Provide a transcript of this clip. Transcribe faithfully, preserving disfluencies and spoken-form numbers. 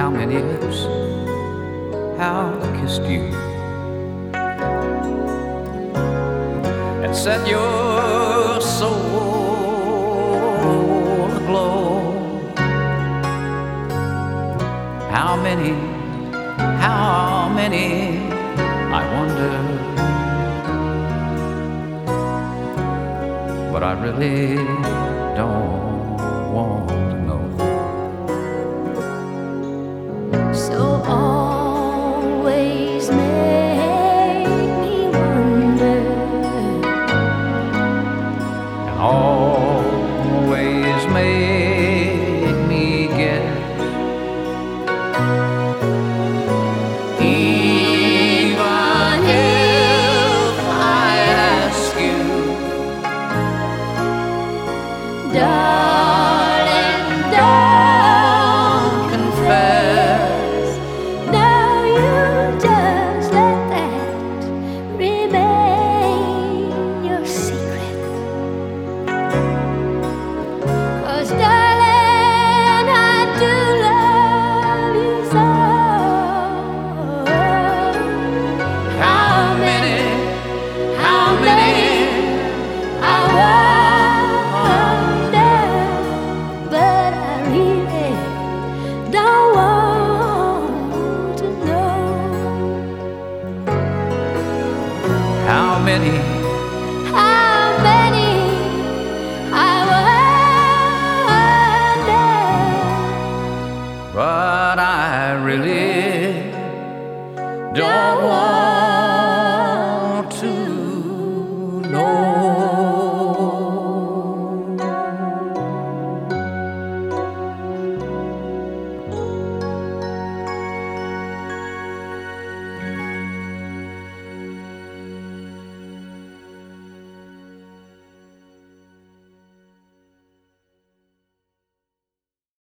how many lips have kissed you and set your soul aglow? How many, how many, I wonder, but I really don't want to know. So always make me wonder, And always make me guess. Even if I ask you, darling, don't confess. No, you just let that remain your secret. 'Cause darling, I do love you so. how many, how many, I wonder, but I really don't want to know. how many, How many I wonder, but I really don't want